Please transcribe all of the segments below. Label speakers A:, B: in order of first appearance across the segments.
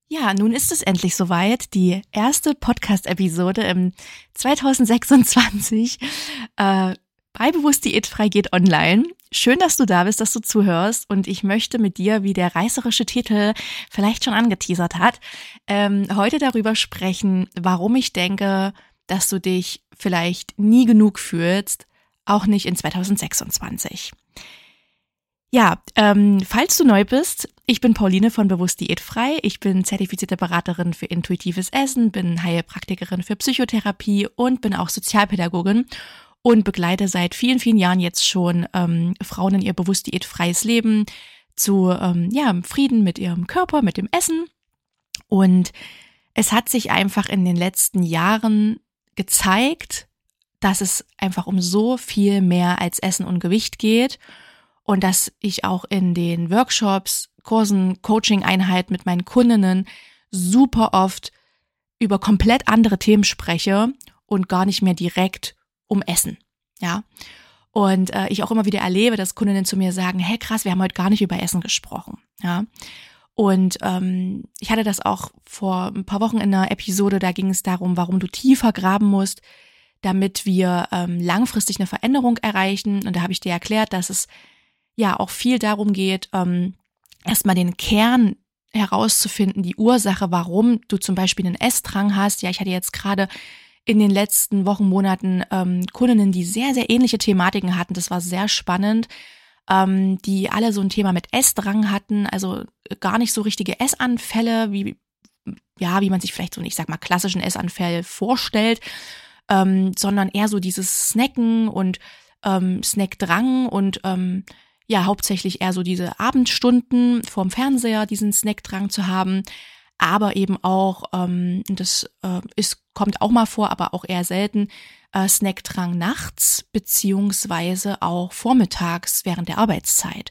A: Ja, nun ist es endlich soweit. Die erste Podcast-Episode im 2026 bei Bewusst Diätfrei geht online. Schön, dass du da bist, dass du zuhörst und ich möchte mit dir, wie der reißerische Titel vielleicht schon angeteasert hat, heute darüber sprechen, warum ich denke, dass du dich vielleicht nie genug fühlst, auch nicht in 2026. Ja, falls du neu bist, ich bin Pauline von Bewusst Diätfrei. Ich bin zertifizierte Beraterin für intuitives Essen, bin Heilpraktikerin für Psychotherapie und bin auch Sozialpädagogin und begleite seit vielen, vielen Jahren jetzt schon Frauen in ihr bewusst diätfreies Leben zu Frieden mit ihrem Körper, mit dem Essen. Und es hat sich einfach in den letzten Jahren gezeigt, dass es einfach um so viel mehr als Essen und Gewicht geht. Und dass ich auch in den Workshops, Kursen, Coaching-Einheiten mit meinen Kundinnen super oft über komplett andere Themen spreche und gar nicht mehr direkt um Essen, ja. Und ich auch immer wieder erlebe, dass Kundinnen zu mir sagen, hey krass, wir haben heute gar nicht über Essen gesprochen, ja. Und ich hatte das auch vor ein paar Wochen in einer Episode, da ging es darum, warum du tiefer graben musst, damit wir langfristig eine Veränderung erreichen. Und da habe ich dir erklärt, dass es ja auch viel darum geht, erstmal den Kern herauszufinden, die Ursache, warum du zum Beispiel einen Essdrang hast. Ja, ich hatte jetzt gerade in den letzten Wochen, Monaten Kundinnen, die sehr, sehr ähnliche Thematiken hatten. Das war sehr spannend, die alle so ein Thema mit Essdrang hatten, also gar nicht so richtige Essanfälle, wie man sich vielleicht so, ich sag mal, klassischen Essanfall vorstellt, sondern eher so dieses Snacken und Snackdrang und hauptsächlich eher so diese Abendstunden vorm Fernseher, diesen Snackdrang zu haben, aber eben auch, kommt auch mal vor, aber auch eher selten, Snackdrang nachts beziehungsweise auch vormittags während der Arbeitszeit.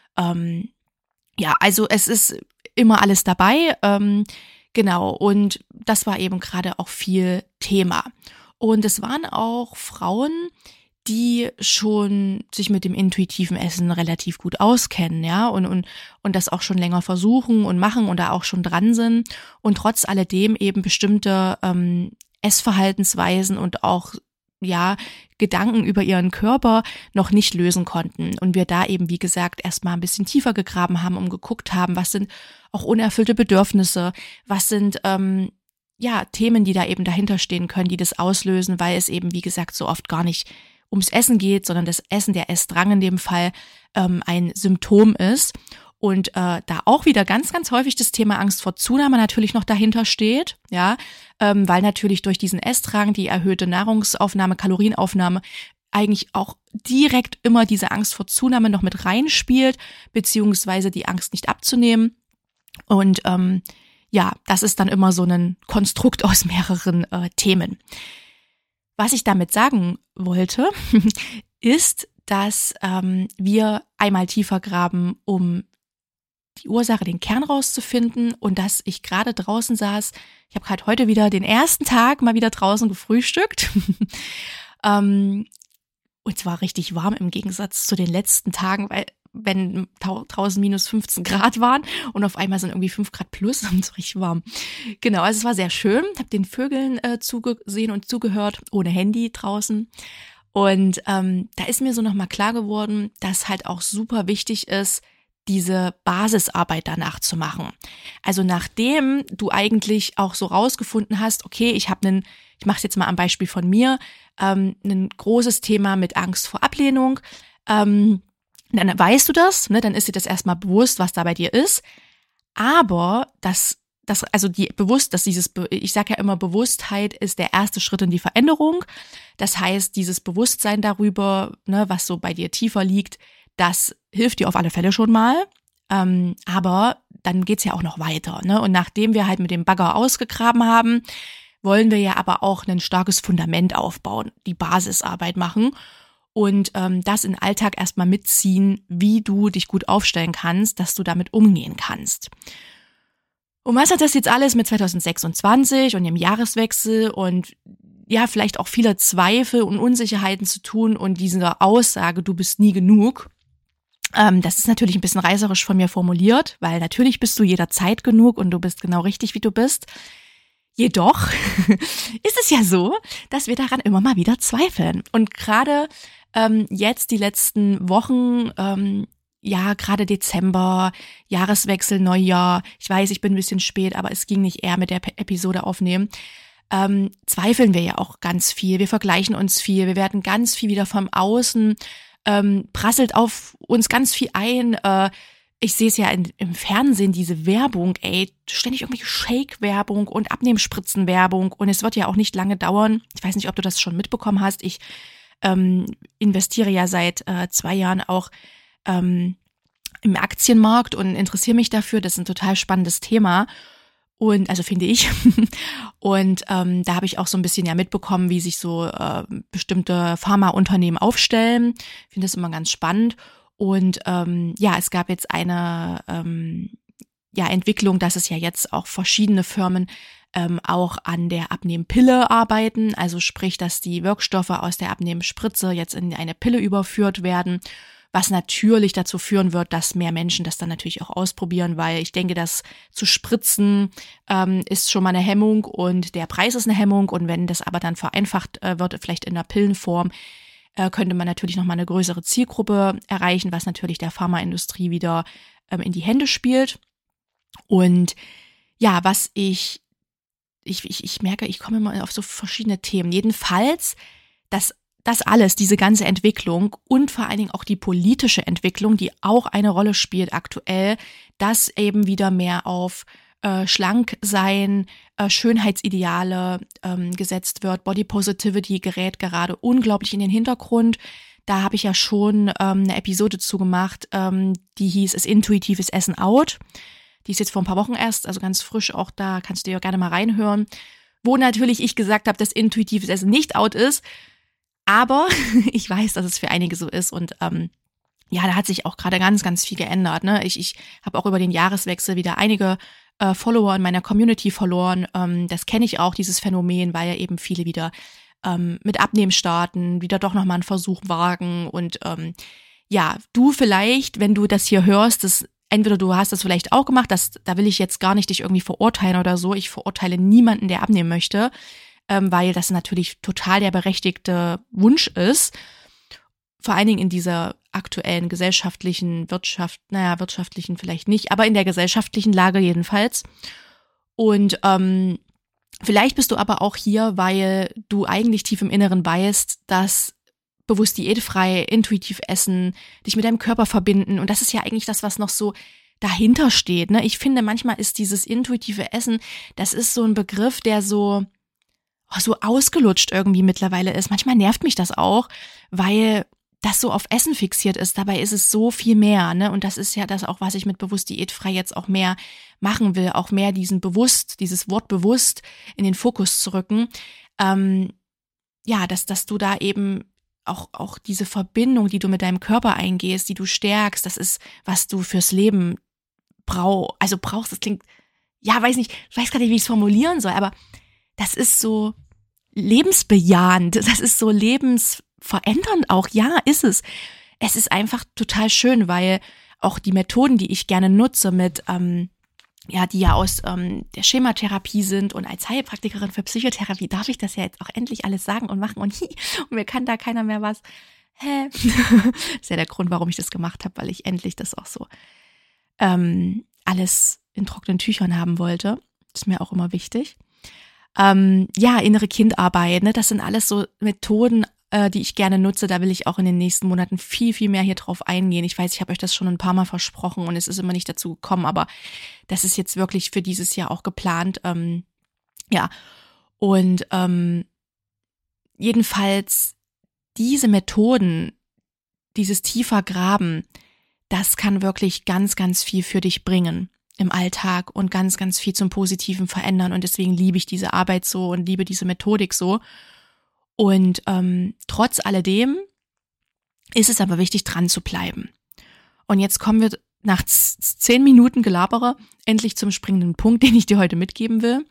A: Also es ist immer alles dabei, genau, und das war eben gerade auch viel Thema. Und es waren auch Frauen, die schon sich mit dem intuitiven Essen relativ gut auskennen, ja, und das auch schon länger versuchen und machen und da auch schon dran sind und trotz alledem eben bestimmte Essverhaltensweisen und auch, ja, Gedanken über ihren Körper noch nicht lösen konnten. Und wir da eben, wie gesagt, erstmal ein bisschen tiefer gegraben haben und geguckt haben, was sind auch unerfüllte Bedürfnisse, was sind Themen, die da eben dahinter stehen können, die das auslösen, weil es eben, wie gesagt, so oft gar nicht ums Essen geht, sondern das Essen, der Essdrang in dem Fall, ein Symptom ist. Und da auch wieder ganz, ganz häufig das Thema Angst vor Zunahme natürlich noch dahinter steht, ja, weil natürlich durch diesen Essdrang, die erhöhte Nahrungsaufnahme, Kalorienaufnahme, eigentlich auch direkt immer diese Angst vor Zunahme noch mit reinspielt, beziehungsweise die Angst nicht abzunehmen. Und das ist dann immer so ein Konstrukt aus mehreren Themen. Was ich damit sagen wollte, ist, dass wir einmal tiefer graben, um die Ursache, den Kern rauszufinden und dass ich gerade draußen saß. Ich habe gerade heute wieder den ersten Tag mal wieder draußen gefrühstückt und zwar richtig warm im Gegensatz zu den letzten Tagen, weil wenn draußen minus 15 Grad waren und auf einmal sind irgendwie 5 Grad plus und so richtig warm. Genau, also es war sehr schön, habe den Vögeln zugesehen und zugehört, ohne Handy draußen. Und da ist mir so nochmal klar geworden, dass halt auch super wichtig ist, diese Basisarbeit danach zu machen. Also nachdem du eigentlich auch so rausgefunden hast, okay, ich mache es jetzt mal am Beispiel von mir, ein großes Thema mit Angst vor Ablehnung, dann weißt du das, ne? Dann ist dir das erstmal bewusst, was da bei dir ist. Aber ich sage ja immer, Bewusstheit ist der erste Schritt in die Veränderung. Das heißt, dieses Bewusstsein darüber, ne, was so bei dir tiefer liegt, das hilft dir auf alle Fälle schon mal. Aber dann geht's ja auch noch weiter, ne? Und nachdem wir halt mit dem Bagger ausgegraben haben, wollen wir ja aber auch ein starkes Fundament aufbauen, die Basisarbeit machen. Und das in den Alltag erstmal mitziehen, wie du dich gut aufstellen kannst, dass du damit umgehen kannst. Und was hat das jetzt alles mit 2026 und dem Jahreswechsel und ja, vielleicht auch viele Zweifel und Unsicherheiten zu tun und dieser Aussage, du bist nie genug? Das ist natürlich ein bisschen reißerisch von mir formuliert, weil natürlich bist du jederzeit genug und du bist genau richtig, wie du bist. Jedoch ist es ja so, dass wir daran immer mal wieder zweifeln. Und gerade jetzt die letzten Wochen, ja, gerade Dezember, Jahreswechsel, Neujahr, ich weiß, ich bin ein bisschen spät, aber es ging nicht eher mit der Episode aufnehmen, zweifeln wir ja auch ganz viel. Wir vergleichen uns viel, wir werden ganz viel wieder vom Außen, prasselt auf uns ganz viel ein. Ich sehe es ja im Fernsehen, diese Werbung, ständig irgendwelche Shake-Werbung und Abnehmspritzen-Werbung und es wird ja auch nicht lange dauern. Ich weiß nicht, ob du das schon mitbekommen hast. Ich investiere ja seit 2 Jahren auch im Aktienmarkt und interessiere mich dafür. Das ist ein total spannendes Thema. Und also finde ich. Und da habe ich auch so ein bisschen ja mitbekommen, wie sich so bestimmte Pharmaunternehmen aufstellen. Ich finde das immer ganz spannend. Und ja, es gab jetzt eine Entwicklung, dass es ja jetzt auch verschiedene Firmen auch an der Abnehmpille arbeiten. Also sprich, dass die Wirkstoffe aus der Abnehmspritze jetzt in eine Pille überführt werden, was natürlich dazu führen wird, dass mehr Menschen das dann natürlich auch ausprobieren, weil ich denke, dass zu spritzen ist schon mal eine Hemmung und der Preis ist eine Hemmung und wenn das aber dann vereinfacht wird, vielleicht in der Pillenform, könnte man natürlich nochmal eine größere Zielgruppe erreichen, was natürlich der Pharmaindustrie wieder in die Hände spielt. Und ja, was ich merke, ich komme immer auf so verschiedene Themen. Jedenfalls, das alles, diese ganze Entwicklung und vor allen Dingen auch die politische Entwicklung, die auch eine Rolle spielt aktuell, dass eben wieder mehr auf schlank sein, Schönheitsideale gesetzt wird. Body Positivity gerät gerade unglaublich in den Hintergrund. Da habe ich ja schon eine Episode zu gemacht, die hieß "Ist intuitives Essen out?" Die ist jetzt vor ein paar Wochen erst, also ganz frisch auch da, kannst du dir gerne mal reinhören. Wo natürlich ich gesagt habe, dass intuitives Essen nicht out ist, aber ich weiß, dass es für einige so ist und ja, da hat sich auch gerade ganz, ganz viel geändert. Ne? Ich habe auch über den Jahreswechsel wieder einige Follower in meiner Community verloren. Das kenne ich auch, dieses Phänomen, weil ja eben viele wieder mit Abnehmen starten, wieder doch nochmal einen Versuch wagen und ja, du vielleicht, wenn du das hier hörst, entweder du hast das vielleicht auch gemacht, da will ich jetzt gar nicht dich irgendwie verurteilen oder so. Ich verurteile niemanden, der abnehmen möchte, weil das natürlich total der berechtigte Wunsch ist. Vor allen Dingen in dieser aktuellen gesellschaftlichen, wirtschaftlichen vielleicht nicht, aber in der gesellschaftlichen Lage jedenfalls. Und vielleicht bist du aber auch hier, weil du eigentlich tief im Inneren weißt, dass bewusst diätfrei, intuitiv essen, dich mit deinem Körper verbinden. Und das ist ja eigentlich das, was noch so dahinter steht. Ne? Ich finde, manchmal ist dieses intuitive Essen, das ist so ein Begriff, der so ausgelutscht irgendwie mittlerweile ist. Manchmal nervt mich das auch, weil das so auf Essen fixiert ist. Dabei ist es so viel mehr. Ne? Und das ist ja das auch, was ich mit bewusst diätfrei jetzt auch mehr machen will. Auch mehr dieses Wort bewusst in den Fokus zu rücken. Ja, dass du da eben auch diese Verbindung, die du mit deinem Körper eingehst, die du stärkst, das ist, was du fürs Leben brauchst. Das klingt, ja, weiß gar nicht, wie ich es formulieren soll, aber das ist so lebensbejahend, das ist so lebensverändernd auch, ja, ist es. Es ist einfach total schön, weil auch die Methoden, die ich gerne nutze mit die ja aus der Schematherapie sind und als Heilpraktikerin für Psychotherapie darf ich das ja jetzt auch endlich alles sagen und machen und mir kann da keiner mehr was. Das ist ja der Grund, warum ich das gemacht habe, weil ich endlich das auch so alles in trockenen Tüchern haben wollte. Das ist mir auch immer wichtig. Innere Kindarbeit, ne, das sind alles so Methoden, die ich gerne nutze. Da will ich auch in den nächsten Monaten viel, viel mehr hier drauf eingehen. Ich weiß, ich habe euch das schon ein paar Mal versprochen und es ist immer nicht dazu gekommen, aber das ist jetzt wirklich für dieses Jahr auch geplant. Jedenfalls diese Methoden, dieses tiefer Graben, das kann wirklich ganz, ganz viel für dich bringen im Alltag und ganz, ganz viel zum Positiven verändern. Und deswegen liebe ich diese Arbeit so und liebe diese Methodik so. Und trotz alledem ist es aber wichtig, dran zu bleiben. Und jetzt kommen wir nach 10 Minuten Gelabere endlich zum springenden Punkt, den ich dir heute mitgeben will.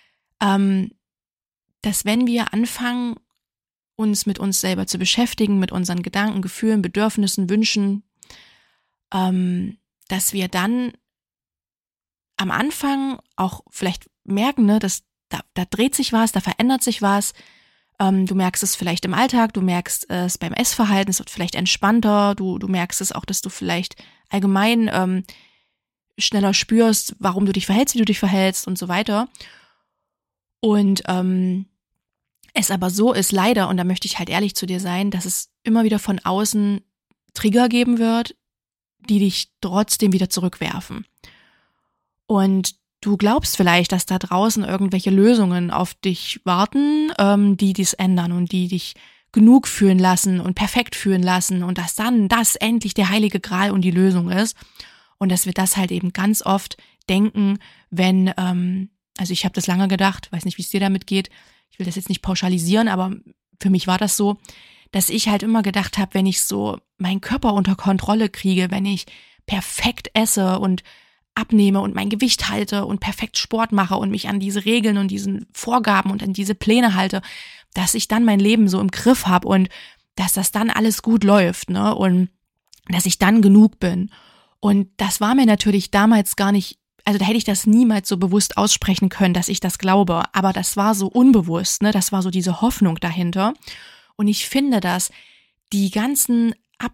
A: Dass wenn wir anfangen, uns mit uns selber zu beschäftigen, mit unseren Gedanken, Gefühlen, Bedürfnissen, Wünschen, dass wir dann am Anfang auch vielleicht merken, ne, dass da dreht sich was, da verändert sich was. Du merkst es vielleicht im Alltag, du merkst es beim Essverhalten, es wird vielleicht entspannter, du merkst es auch, dass du vielleicht allgemein schneller spürst, warum du dich verhältst, wie du dich verhältst und so weiter. Und es aber so ist leider, und da möchte ich halt ehrlich zu dir sein, dass es immer wieder von außen Trigger geben wird, die dich trotzdem wieder zurückwerfen. Und du glaubst vielleicht, dass da draußen irgendwelche Lösungen auf dich warten, die dies ändern und die dich genug fühlen lassen und perfekt fühlen lassen und dass dann das endlich der heilige Gral und die Lösung ist. Und dass wir das halt eben ganz oft denken, wenn, also ich habe das lange gedacht, weiß nicht, wie es dir damit geht, ich will das jetzt nicht pauschalisieren, aber für mich war das so, dass ich halt immer gedacht habe, wenn ich so meinen Körper unter Kontrolle kriege, wenn ich perfekt esse und abnehme und mein Gewicht halte und perfekt Sport mache und mich an diese Regeln und diesen Vorgaben und an diese Pläne halte, dass ich dann mein Leben so im Griff habe und dass das dann alles gut läuft, ne? Und dass ich dann genug bin. Und das war mir natürlich damals gar nicht, also da hätte ich das niemals so bewusst aussprechen können, dass ich das glaube, aber das war so unbewusst, ne? Das war so diese Hoffnung dahinter. Und ich finde, dass die ganzen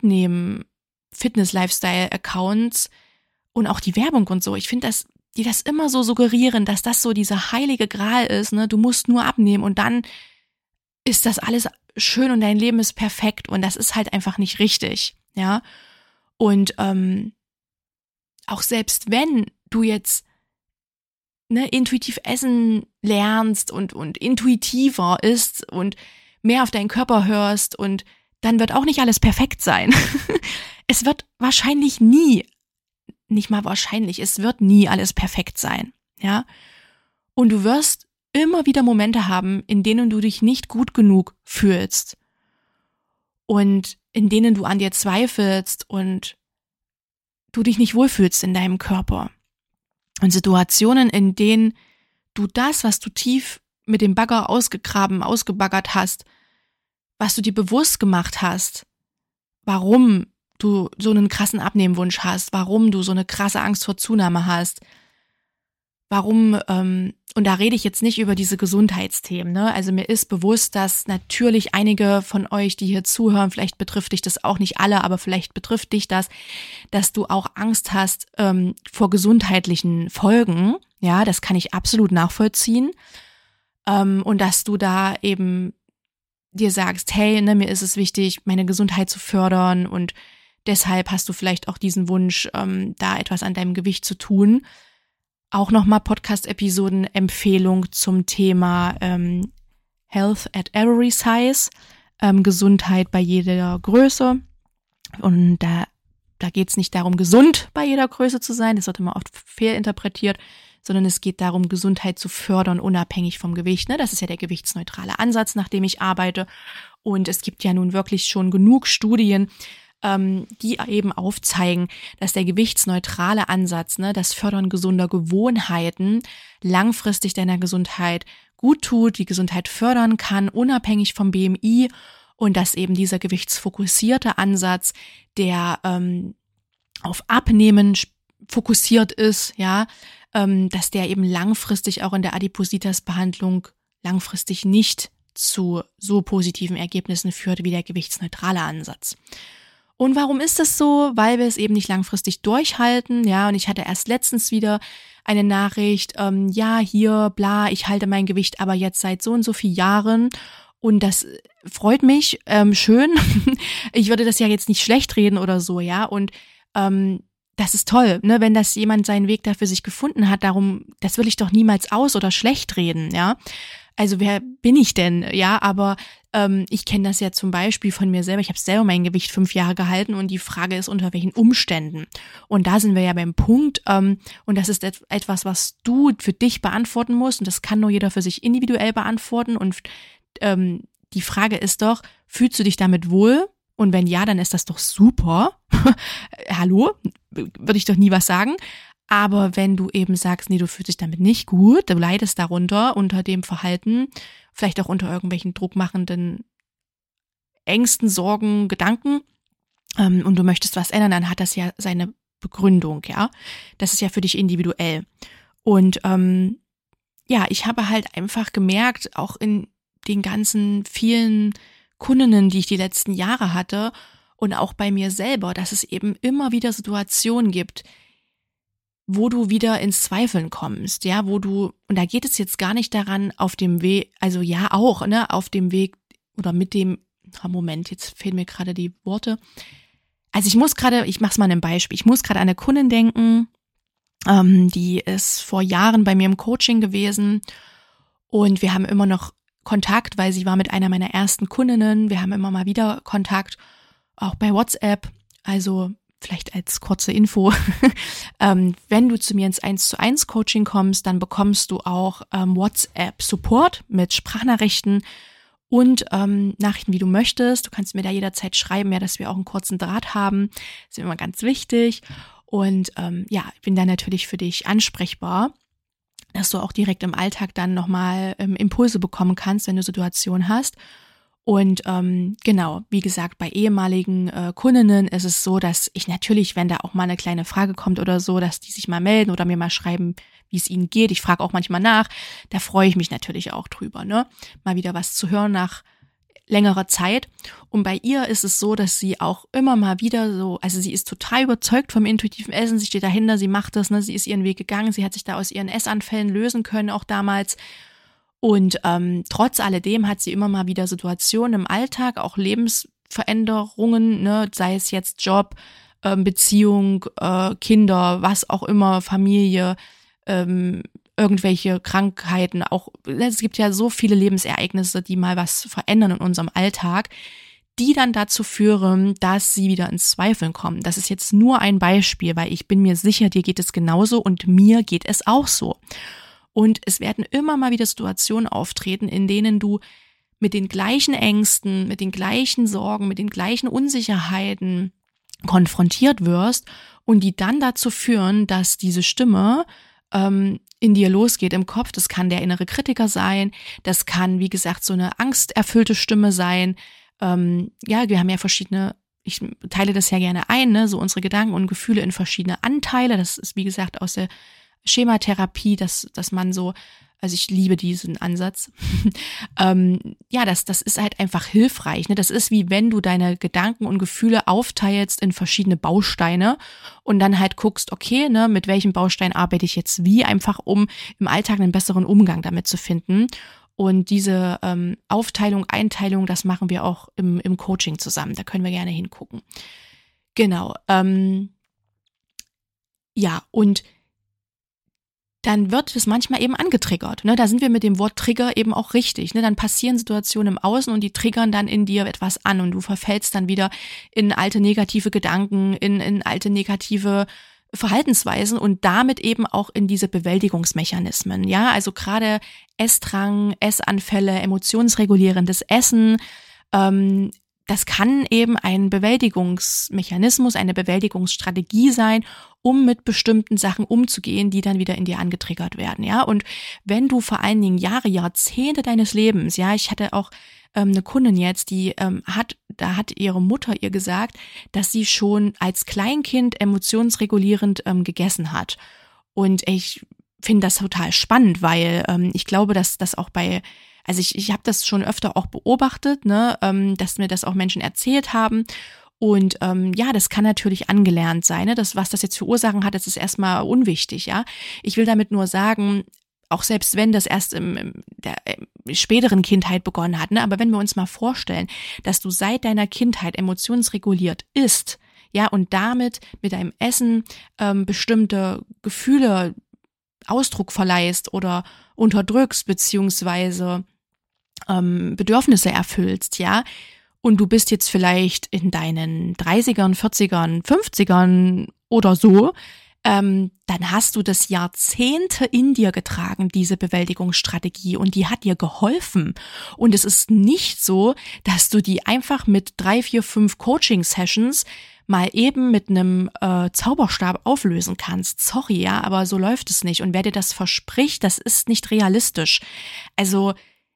A: Abnehmen-Fitness-Lifestyle-Accounts und auch die Werbung und so, ich finde, dass die das immer so suggerieren, dass das so dieser heilige Gral ist, ne? Du musst nur abnehmen und dann ist das alles schön und dein Leben ist perfekt und das ist halt einfach nicht richtig, ja. Und auch selbst wenn du jetzt intuitiv essen lernst und intuitiver isst und mehr auf deinen Körper hörst und dann wird auch nicht alles perfekt sein. Es wird wahrscheinlich nie, nicht mal wahrscheinlich, es wird nie alles perfekt sein, ja. Und du wirst immer wieder Momente haben, in denen du dich nicht gut genug fühlst und in denen du an dir zweifelst und du dich nicht wohlfühlst in deinem Körper. Und Situationen, in denen du das, was du tief mit dem Bagger ausgebaggert hast, was du dir bewusst gemacht hast, warum du so einen krassen Abnehmwunsch hast, warum du so eine krasse Angst vor Zunahme hast, warum, und da rede ich jetzt nicht über diese Gesundheitsthemen, ne? Also mir ist bewusst, dass natürlich einige von euch, die hier zuhören, vielleicht betrifft dich das auch nicht alle, aber vielleicht betrifft dich das, dass du auch Angst hast vor gesundheitlichen Folgen, ja, das kann ich absolut nachvollziehen, und dass du da eben dir sagst, hey, ne, mir ist es wichtig, meine Gesundheit zu fördern und deshalb hast du vielleicht auch diesen Wunsch, da etwas an deinem Gewicht zu tun. Auch nochmal Podcast-Episoden-Empfehlung zum Thema Health at Every Size, Gesundheit bei jeder Größe. Und da geht es nicht darum, gesund bei jeder Größe zu sein, das wird immer oft fehlinterpretiert, sondern es geht darum, Gesundheit zu fördern, unabhängig vom Gewicht. Ne? Das ist ja der gewichtsneutrale Ansatz, nach dem ich arbeite. Und es gibt ja nun wirklich schon genug Studien, die eben aufzeigen, dass der gewichtsneutrale Ansatz, ne, das Fördern gesunder Gewohnheiten, langfristig deiner Gesundheit gut tut, die Gesundheit fördern kann, unabhängig vom BMI, und dass eben dieser gewichtsfokussierte Ansatz, der auf Abnehmen fokussiert ist, ja, dass der eben langfristig auch in der Adipositas-Behandlung langfristig nicht zu so positiven Ergebnissen führt wie der gewichtsneutrale Ansatz. Und warum ist das so? Weil wir es eben nicht langfristig durchhalten, ja, und ich hatte erst letztens wieder eine Nachricht, ja, hier, bla, ich halte mein Gewicht aber jetzt seit so und so vielen Jahren und das freut mich, schön, ich würde das ja jetzt nicht schlecht reden oder so, ja, und das ist toll, ne, wenn das jemand seinen Weg da für sich gefunden hat, darum, das will ich doch niemals aus- oder schlecht reden, ja. Also wer bin ich denn, ja, aber ich kenne das ja zum Beispiel von mir selber, ich habe selber mein Gewicht 5 Jahre gehalten und die Frage ist, unter welchen Umständen. Und da sind wir ja beim Punkt, und das ist etwas, was du für dich beantworten musst und das kann nur jeder für sich individuell beantworten und die Frage ist doch, fühlst du dich damit wohl? Und wenn ja, dann ist das doch super. Hallo, würde ich doch nie was sagen. Aber wenn du eben sagst, nee, du fühlst dich damit nicht gut, du leidest darunter, unter dem Verhalten, vielleicht auch unter irgendwelchen druckmachenden Ängsten, Sorgen, Gedanken, und du möchtest was ändern, dann hat das ja seine Begründung, ja. Das ist ja für dich individuell. Und ich habe halt einfach gemerkt, auch in den ganzen vielen Kundinnen, die ich die letzten Jahre hatte und auch bei mir selber, dass es eben immer wieder Situationen gibt, wo du wieder ins Zweifeln kommst, ja, und da geht es jetzt gar nicht daran, auf dem Weg, also ja auch, ne, auf dem Weg oder mit dem, Moment, jetzt fehlen mir gerade die Worte. Also ich mach's mal ein Beispiel, ich muss gerade an eine Kundin denken, die ist vor Jahren bei mir im Coaching gewesen und wir haben immer noch Kontakt, weil sie war mit einer meiner ersten Kundinnen. Wir haben immer mal wieder Kontakt, auch bei WhatsApp. Also vielleicht als kurze Info. Wenn du zu mir ins 1:1 Coaching kommst, dann bekommst du auch WhatsApp-Support mit Sprachnachrichten und Nachrichten, wie du möchtest. Du kannst mir da jederzeit schreiben, ja, dass wir auch einen kurzen Draht haben. Das ist mir immer ganz wichtig. Und ich bin da natürlich für dich ansprechbar, dass du auch direkt im Alltag dann nochmal Impulse bekommen kannst, wenn du Situationen hast. Und wie gesagt, bei ehemaligen Kundinnen ist es so, dass ich natürlich, wenn da auch mal eine kleine Frage kommt oder so, dass die sich mal melden oder mir mal schreiben, wie es ihnen geht. Ich frage auch manchmal nach. Da freue ich mich natürlich auch drüber, ne? Mal wieder was zu hören nach längerer Zeit. Und bei ihr ist es so, dass sie auch immer mal wieder so, also sie ist total überzeugt vom intuitiven Essen, sie steht dahinter, sie macht das, ne, sie ist ihren Weg gegangen, sie hat sich da aus ihren Essanfällen lösen können, auch damals. Und trotz alledem hat sie immer mal wieder Situationen im Alltag, auch Lebensveränderungen, ne, sei es jetzt Job, Beziehung, Kinder, was auch immer, Familie, irgendwelche Krankheiten, auch es gibt ja so viele Lebensereignisse, die mal was verändern in unserem Alltag, die dann dazu führen, dass sie wieder ins Zweifeln kommen. Das ist jetzt nur ein Beispiel, weil ich bin mir sicher, dir geht es genauso und mir geht es auch so. Und es werden immer mal wieder Situationen auftreten, in denen du mit den gleichen Ängsten, mit den gleichen Sorgen, mit den gleichen Unsicherheiten konfrontiert wirst und die dann dazu führen, dass diese Stimme in dir losgeht im Kopf. Das kann der innere Kritiker sein, das kann, wie gesagt, so eine angsterfüllte Stimme sein. Wir haben ja verschiedene, ich teile das ja gerne ein, ne, so unsere Gedanken und Gefühle in verschiedene Anteile. Das ist, wie gesagt, aus der Schematherapie, dass man so, also ich liebe diesen Ansatz. Das ist halt einfach hilfreich. Ne? Das ist wie wenn du deine Gedanken und Gefühle aufteilst in verschiedene Bausteine und dann halt guckst, okay, ne, mit welchem Baustein arbeite ich jetzt wie, einfach um im Alltag einen besseren Umgang damit zu finden. Und diese Aufteilung, Einteilung, das machen wir auch im Coaching zusammen. Da können wir gerne hingucken. Genau. Und dann wird es manchmal eben angetriggert. Ne? Da sind wir mit dem Wort Trigger eben auch richtig. Ne? Dann passieren Situationen im Außen und die triggern dann in dir etwas an und du verfällst dann wieder in alte negative Gedanken, in alte negative Verhaltensweisen und damit eben auch in diese Bewältigungsmechanismen. Ja, also gerade Essdrang, Essanfälle, emotionsregulierendes Essen, das kann eben ein Bewältigungsmechanismus, eine Bewältigungsstrategie sein, um mit bestimmten Sachen umzugehen, die dann wieder in dir angetriggert werden, ja. Und wenn du vor allen Dingen Jahre, Jahrzehnte deines Lebens, ja, ich hatte auch eine Kundin jetzt, die hat ihre Mutter ihr gesagt, dass sie schon als Kleinkind emotionsregulierend gegessen hat. Und ich finde das total spannend, weil ich glaube, dass das auch also ich habe das schon öfter auch beobachtet, ne, dass mir das auch Menschen erzählt haben. Und das kann natürlich angelernt sein. Ne? Was das jetzt für Ursachen hat, das ist erstmal unwichtig. Ja, ich will damit nur sagen, auch selbst wenn das erst in der späteren Kindheit begonnen hat, ne, aber wenn wir uns mal vorstellen, dass du seit deiner Kindheit emotionsreguliert isst, ja, und damit mit deinem Essen bestimmte Gefühle Ausdruck verleihst oder unterdrückst beziehungsweise Bedürfnisse erfüllst, ja, und du bist jetzt vielleicht in deinen 30ern, 40ern, 50ern oder so, dann hast du das Jahrzehnte in dir getragen, diese Bewältigungsstrategie, und die hat dir geholfen. Und es ist nicht so, dass du die einfach mit 3, 4, 5 Coaching-Sessions mal eben mit einem Zauberstab auflösen kannst. Sorry, ja, aber so läuft es nicht. Und wer dir das verspricht, das ist nicht realistisch. Also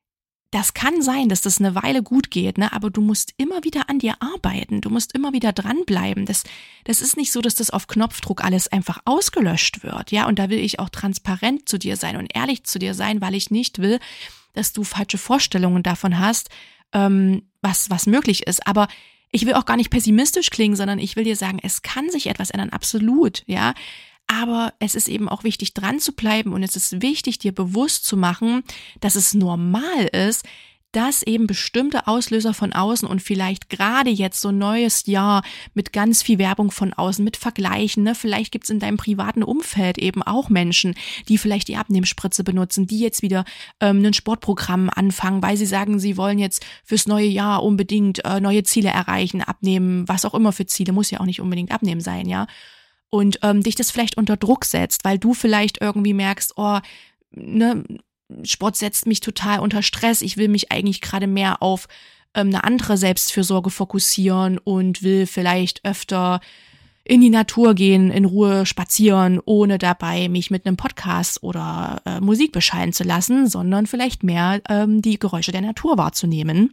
A: das kann sein, dass das eine Weile gut geht, ne? Aber du musst immer wieder an dir arbeiten. Du musst immer wieder dranbleiben. Das ist nicht so, dass das auf Knopfdruck alles einfach ausgelöscht wird, ja? Und da will ich auch transparent zu dir sein und ehrlich zu dir sein, weil ich nicht will, dass du falsche Vorstellungen davon hast, was möglich ist. Aber ich will auch gar nicht pessimistisch klingen, sondern ich will dir sagen, es kann sich etwas ändern, absolut, ja. Aber es ist eben auch wichtig, dran zu bleiben und es ist wichtig, dir bewusst zu machen, dass es normal ist, dass eben bestimmte Auslöser von außen und vielleicht gerade jetzt so ein neues Jahr mit ganz viel Werbung von außen, mit Vergleichen, ne? Vielleicht gibt's in deinem privaten Umfeld eben auch Menschen, die vielleicht die Abnehmspritze benutzen, die jetzt wieder ein Sportprogramm anfangen, weil sie sagen, sie wollen jetzt fürs neue Jahr unbedingt neue Ziele erreichen, abnehmen, was auch immer für Ziele, muss ja auch nicht unbedingt abnehmen sein, ja. Und dich das vielleicht unter Druck setzt, weil du vielleicht irgendwie merkst, ne, Sport setzt mich total unter Stress, ich will mich eigentlich gerade mehr auf eine andere Selbstfürsorge fokussieren und will vielleicht öfter in die Natur gehen, in Ruhe spazieren, ohne dabei mich mit einem Podcast oder Musik beschallen zu lassen, sondern vielleicht mehr die Geräusche der Natur wahrzunehmen.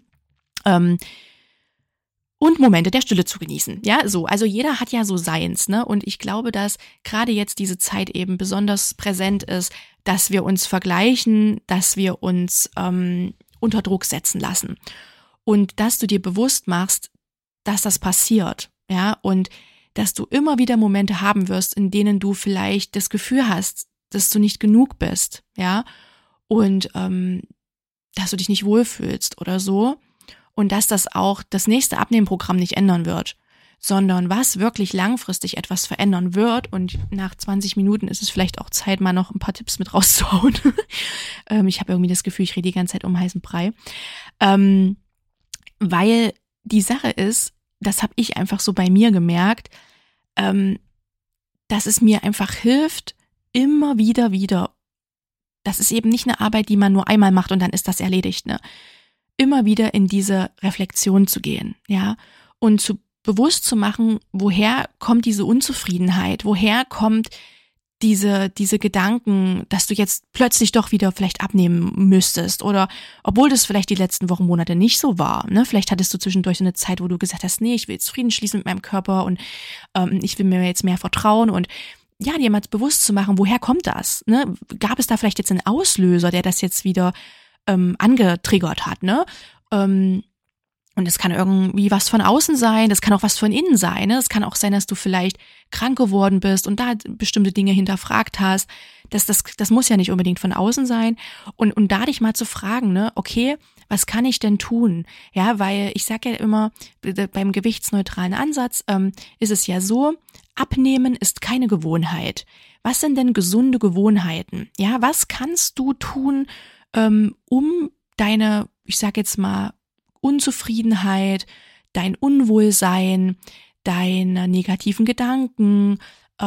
A: Und Momente der Stille zu genießen. Ja, so. Also jeder hat ja so seins, ne? Und ich glaube, dass gerade jetzt diese Zeit eben besonders präsent ist, dass wir uns vergleichen, dass wir uns unter Druck setzen lassen. Und dass du dir bewusst machst, dass das passiert, ja? Und dass du immer wieder Momente haben wirst, in denen du vielleicht das Gefühl hast, dass du nicht genug bist, ja? Und dass du dich nicht wohlfühlst oder so. Und dass das auch das nächste Abnehmprogramm nicht ändern wird, sondern was wirklich langfristig etwas verändern wird. Und nach 20 Minuten ist es vielleicht auch Zeit, mal noch ein paar Tipps mit rauszuhauen. Ich habe irgendwie das Gefühl, ich rede die ganze Zeit um heißen Brei. Weil die Sache ist, das habe ich einfach so bei mir gemerkt, dass es mir einfach hilft, immer wieder. Das ist eben nicht eine Arbeit, die man nur einmal macht und dann ist das erledigt, ne? Immer wieder in diese Reflexion zu gehen, ja, und bewusst zu machen, woher kommt diese Unzufriedenheit, woher kommt diese Gedanken, dass du jetzt plötzlich doch wieder vielleicht abnehmen müsstest oder obwohl das vielleicht die letzten Wochen, Monate nicht so war, ne, vielleicht hattest du zwischendurch so eine Zeit, wo du gesagt hast, nee, ich will jetzt Frieden schließen mit meinem Körper und ich will mir jetzt mehr vertrauen und ja, dir mal bewusst zu machen, woher kommt das, ne, gab es da vielleicht jetzt einen Auslöser, der das jetzt wieder angetriggert hat, ne? Und es kann irgendwie was von außen sein, das kann auch was von innen sein, ne? Es kann auch sein, dass du vielleicht krank geworden bist und da bestimmte Dinge hinterfragt hast. Das muss ja nicht unbedingt von außen sein. Und da dich mal zu fragen, ne, okay, was kann ich denn tun? Ja, weil ich sage ja immer, beim gewichtsneutralen Ansatz ist es ja so, Abnehmen ist keine Gewohnheit. Was sind denn gesunde Gewohnheiten? Ja, was kannst du tun, um deine, ich sag jetzt mal, Unzufriedenheit, dein Unwohlsein, deine negativen Gedanken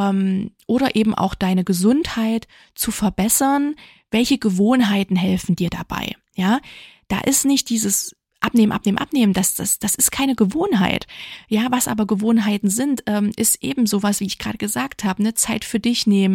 A: oder eben auch deine Gesundheit zu verbessern? Welche Gewohnheiten helfen dir dabei? Ja, da ist nicht dieses Abnehmen, das ist keine Gewohnheit. Ja, was aber Gewohnheiten sind, ist eben sowas, wie ich gerade gesagt habe, ne, Zeit für dich nehmen,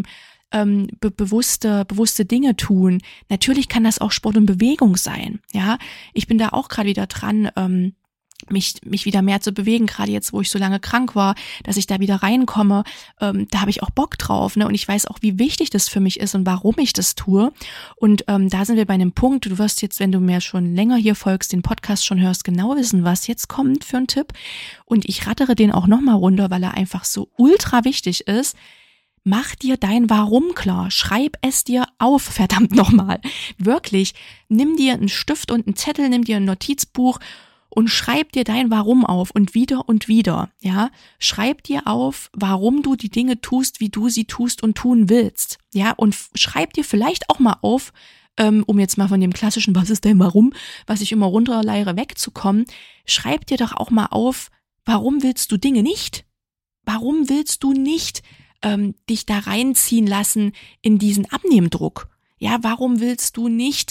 A: bewusste Dinge tun. Natürlich kann das auch Sport und Bewegung sein. Ja, ich bin da auch gerade wieder dran, mich wieder mehr zu bewegen, gerade jetzt, wo ich so lange krank war, dass ich da wieder reinkomme. Da habe ich auch Bock drauf, ne? Und ich weiß auch, wie wichtig das für mich ist und warum ich das tue. Und da sind wir bei einem Punkt. Du wirst jetzt, wenn du mir schon länger hier folgst, den Podcast schon hörst, genau wissen, was jetzt kommt für einen Tipp. Und ich rattere den auch nochmal runter, weil er einfach so ultra wichtig ist. Mach dir dein Warum klar. Schreib es dir auf, verdammt nochmal. Wirklich, nimm dir einen Stift und einen Zettel, nimm dir ein Notizbuch und schreib dir dein Warum auf und wieder, ja. Schreib dir auf, warum du die Dinge tust, wie du sie tust und tun willst, ja. Und schreib dir vielleicht auch mal auf, um jetzt mal von dem klassischen, was ist dein Warum, was ich immer runterleiere, wegzukommen. Schreib dir doch auch mal auf, warum willst du Dinge nicht? Warum willst du nicht dich da reinziehen lassen in diesen Abnehmdruck? Ja, warum willst du nicht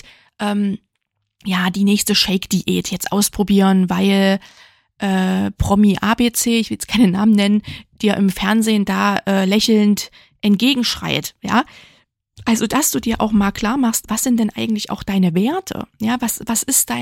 A: die nächste Shake-Diät jetzt ausprobieren, weil Promi ABC, ich will jetzt keinen Namen nennen, dir im Fernsehen da lächelnd entgegenschreit, ja? Also, dass du dir auch mal klar machst, was sind denn eigentlich auch deine Werte? Ja, was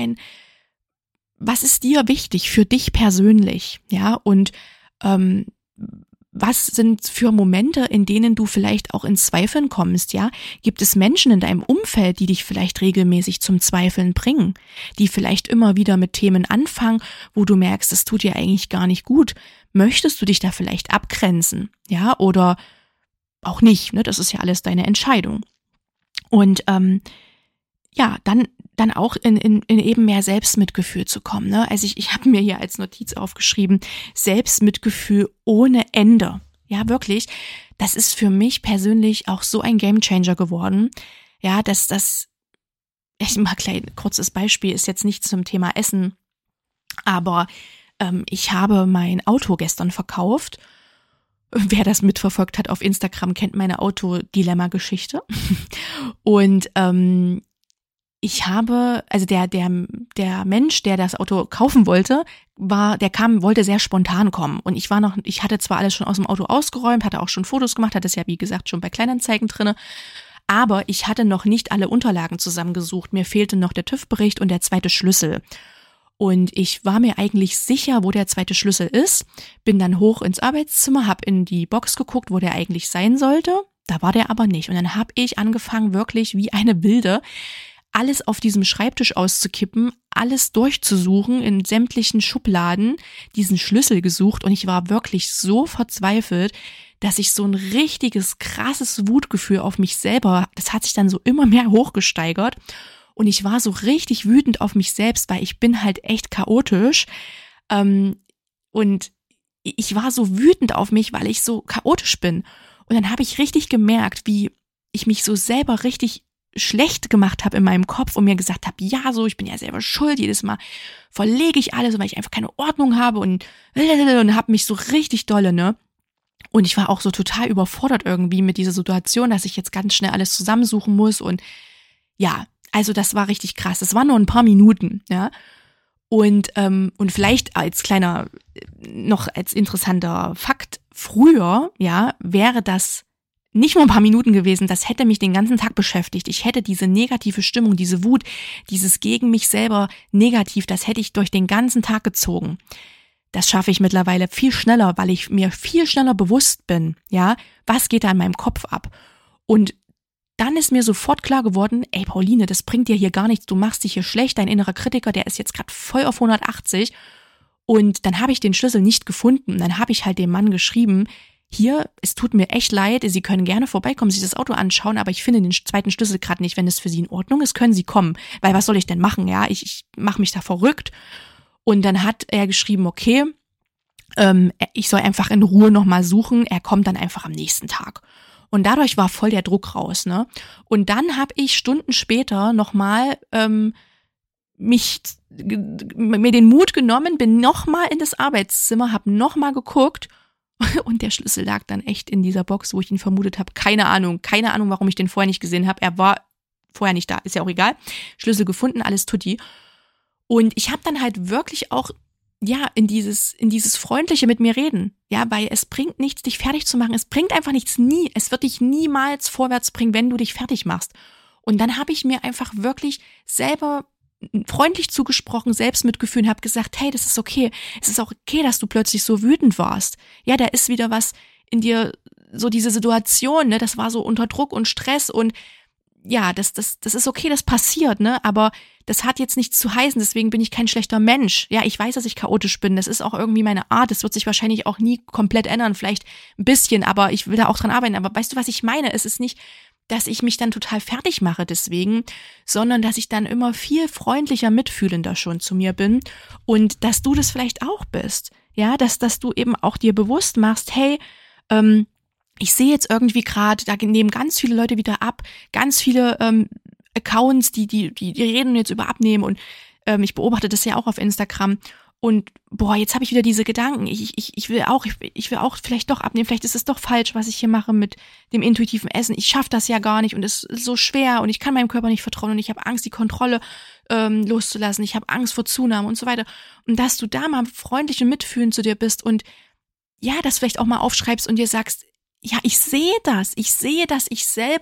A: ist dir wichtig für dich persönlich? Ja, und ähm, was sind für Momente, in denen du vielleicht auch in Zweifeln kommst, ja? Gibt es Menschen in deinem Umfeld, die dich vielleicht regelmäßig zum Zweifeln bringen, die vielleicht immer wieder mit Themen anfangen, wo du merkst, es tut dir eigentlich gar nicht gut? Möchtest du dich da vielleicht abgrenzen, ja? Oder auch nicht, ne? Das ist ja alles deine Entscheidung. Und ja, dann auch in eben mehr Selbstmitgefühl zu kommen. Ne? Also ich habe mir hier als Notiz aufgeschrieben, Selbstmitgefühl ohne Ende. Ja, wirklich. Das ist für mich persönlich auch so ein Gamechanger geworden. Ja, ich mal klein kurzes Beispiel, ist jetzt nicht zum Thema Essen, aber ich habe mein Auto gestern verkauft. Wer das mitverfolgt hat auf Instagram, kennt meine Autodilemma-Geschichte. Und ich habe, also der Mensch, der das Auto kaufen wollte, wollte sehr spontan kommen. Und ich hatte zwar alles schon aus dem Auto ausgeräumt, hatte auch schon Fotos gemacht, hatte es ja wie gesagt schon bei Kleinanzeigen drinne, aber ich hatte noch nicht alle Unterlagen zusammengesucht. Mir fehlte noch der TÜV-Bericht und der zweite Schlüssel. Und ich war mir eigentlich sicher, wo der zweite Schlüssel ist, bin dann hoch ins Arbeitszimmer, habe in die Box geguckt, wo der eigentlich sein sollte. Da war der aber nicht. Und dann habe ich angefangen, wirklich wie eine Wilde, alles auf diesem Schreibtisch auszukippen, alles durchzusuchen, in sämtlichen Schubladen diesen Schlüssel gesucht. Und ich war wirklich so verzweifelt, dass ich so ein richtiges, krasses Wutgefühl auf mich selber, das hat sich dann so immer mehr hochgesteigert. Und ich war so richtig wütend auf mich selbst, weil ich bin halt echt chaotisch. Und ich war so wütend auf mich, weil ich so chaotisch bin. Und dann habe ich richtig gemerkt, wie ich mich so selber richtig schlecht gemacht habe in meinem Kopf und mir gesagt habe, ja, so, ich bin ja selber schuld, jedes Mal verlege ich alles, weil ich einfach keine Ordnung habe und habe mich so richtig dolle, ne? Und ich war auch so total überfordert irgendwie mit dieser Situation, dass ich jetzt ganz schnell alles zusammensuchen muss und ja, also das war richtig krass. Das waren nur ein paar Minuten, ja. Und vielleicht noch als interessanter Fakt, früher, ja, wäre das nicht nur ein paar Minuten gewesen, das hätte mich den ganzen Tag beschäftigt. Ich hätte diese negative Stimmung, diese Wut, dieses gegen mich selber negativ, das hätte ich durch den ganzen Tag gezogen. Das schaffe ich mittlerweile viel schneller, weil ich mir viel schneller bewusst bin, ja, was geht da in meinem Kopf ab. Und dann ist mir sofort klar geworden, ey Pauline, das bringt dir hier gar nichts, du machst dich hier schlecht, dein innerer Kritiker, der ist jetzt gerade voll auf 180. Und dann habe ich den Schlüssel nicht gefunden. Dann habe ich halt dem Mann geschrieben, hier, es tut mir echt leid, Sie können gerne vorbeikommen, sich das Auto anschauen, aber ich finde den zweiten Schlüssel gerade nicht. Wenn es für Sie in Ordnung ist, können Sie kommen. Weil was soll ich denn machen, ja? Ich mache mich da verrückt. Und dann hat er geschrieben, okay, ich soll einfach in Ruhe nochmal suchen, er kommt dann einfach am nächsten Tag. Und dadurch war voll der Druck raus, ne? Und dann habe ich Stunden später nochmal mir den Mut genommen, bin nochmal in das Arbeitszimmer, habe nochmal geguckt und der Schlüssel lag dann echt in dieser Box, wo ich ihn vermutet habe. Keine Ahnung, warum ich den vorher nicht gesehen habe. Er war vorher nicht da, ist ja auch egal. Schlüssel gefunden, alles tutti. Und ich habe dann halt wirklich auch ja, in dieses freundliche mit mir reden. Ja, weil es bringt nichts, dich fertig zu machen. Es bringt einfach nichts nie. Es wird dich niemals vorwärts bringen, wenn du dich fertig machst. Und dann habe ich mir einfach wirklich selber freundlich zugesprochen, Selbstmitgefühl und habe gesagt, hey, das ist okay. Es ist auch okay, dass du plötzlich so wütend warst. Ja, da ist wieder was in dir, so diese Situation, ne, das war so unter Druck und Stress und ja, das ist okay, das passiert, ne, aber das hat jetzt nichts zu heißen, deswegen bin ich kein schlechter Mensch. Ja, ich weiß, dass ich chaotisch bin, das ist auch irgendwie meine Art, das wird sich wahrscheinlich auch nie komplett ändern, vielleicht ein bisschen, aber ich will da auch dran arbeiten. Aber weißt du, was ich meine? Es ist nicht, dass ich mich dann total fertig mache deswegen, sondern dass ich dann immer viel freundlicher, mitfühlender schon zu mir bin und dass du das vielleicht auch bist. Ja, dass du eben auch dir bewusst machst, hey, ich sehe jetzt irgendwie gerade, da nehmen ganz viele Leute wieder ab, ganz viele Accounts, die reden jetzt über Abnehmen und ich beobachte das ja auch auf Instagram und boah, jetzt habe ich wieder diese Gedanken, ich will auch vielleicht doch abnehmen, vielleicht ist es doch falsch, was ich hier mache mit dem intuitiven Essen, ich schaffe das ja gar nicht und es ist so schwer und ich kann meinem Körper nicht vertrauen und ich habe Angst, die Kontrolle loszulassen, ich habe Angst vor Zunahme und so weiter und dass du da mal freundlich und mitfühlend zu dir bist und ja, das vielleicht auch mal aufschreibst und dir sagst, ja, ich sehe, dass ich selber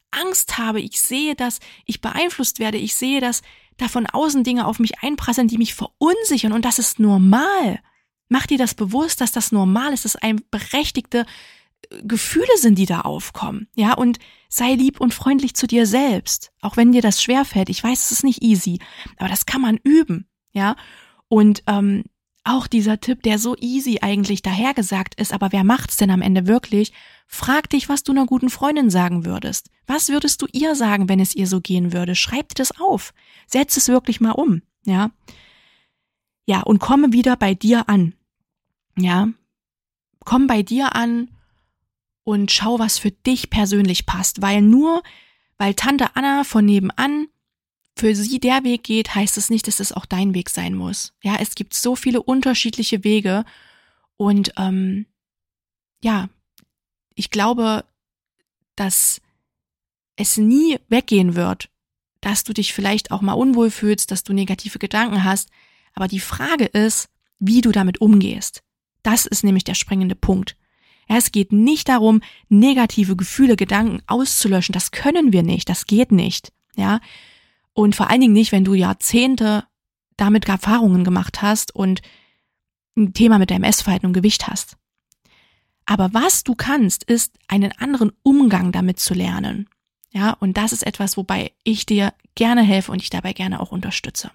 A: Angst habe, ich sehe, dass ich beeinflusst werde, ich sehe, dass da von außen Dinge auf mich einprasseln, die mich verunsichern und das ist normal. Mach dir das bewusst, dass das normal ist, dass berechtigte Gefühle sind, die da aufkommen. Ja, und sei lieb und freundlich zu dir selbst. Auch wenn dir das schwerfällt. Ich weiß, es ist nicht easy, aber das kann man üben. Ja, und auch dieser Tipp, der so easy eigentlich dahergesagt ist, aber wer macht's denn am Ende wirklich? Frag dich, was du einer guten Freundin sagen würdest. Was würdest du ihr sagen, wenn es ihr so gehen würde? Schreib dir das auf. Setz es wirklich mal um. Ja, ja, und komme wieder bei dir an. Ja, komm bei dir an und schau, was für dich persönlich passt. Weil Tante Anna von nebenan für sie der Weg geht, heißt es nicht, dass es auch dein Weg sein muss. Ja, es gibt so viele unterschiedliche Wege und ja, ich glaube, dass es nie weggehen wird, dass du dich vielleicht auch mal unwohl fühlst, dass du negative Gedanken hast, aber die Frage ist, wie du damit umgehst. Das ist nämlich der springende Punkt. Ja, es geht nicht darum, negative Gefühle, Gedanken auszulöschen. Das können wir nicht, das geht nicht. Ja, und vor allen Dingen nicht, wenn du Jahrzehnte damit Erfahrungen gemacht hast und ein Thema mit deinem Essverhalten und Gewicht hast. Aber was du kannst, ist einen anderen Umgang damit zu lernen. Ja, und das ist etwas, wobei ich dir gerne helfe und ich dabei gerne auch unterstütze.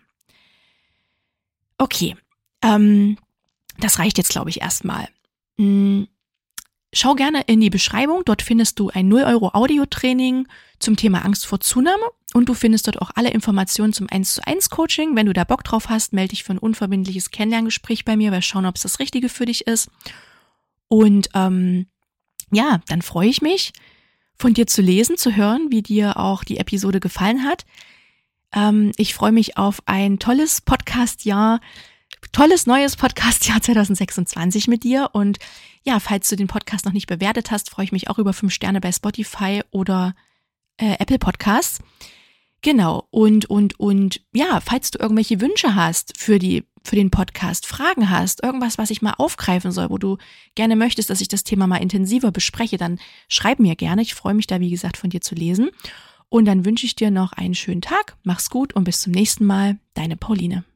A: Okay, das reicht jetzt, glaube ich, erstmal. Schau gerne in die Beschreibung, dort findest du ein 0 € Audiotraining zum Thema Angst vor Zunahme und du findest dort auch alle Informationen zum 1:1 Coaching. Wenn du da Bock drauf hast, melde dich für ein unverbindliches Kennenlerngespräch bei mir, wir schauen, ob es das Richtige für dich ist. Und ja, dann freue ich mich, von dir zu lesen, zu hören, wie dir auch die Episode gefallen hat. Ich freue mich auf ein tolles neues Podcast-Jahr 2026 mit dir und ja, falls du den Podcast noch nicht bewertet hast, freue ich mich auch über 5 Sterne bei Spotify oder Apple Podcasts. Genau, und ja, falls du irgendwelche Wünsche hast für den Podcast, Fragen hast, irgendwas, was ich mal aufgreifen soll, wo du gerne möchtest, dass ich das Thema mal intensiver bespreche, dann schreib mir gerne. Ich freue mich da, wie gesagt, von dir zu lesen. Und dann wünsche ich dir noch einen schönen Tag, mach's gut und bis zum nächsten Mal, deine Pauline.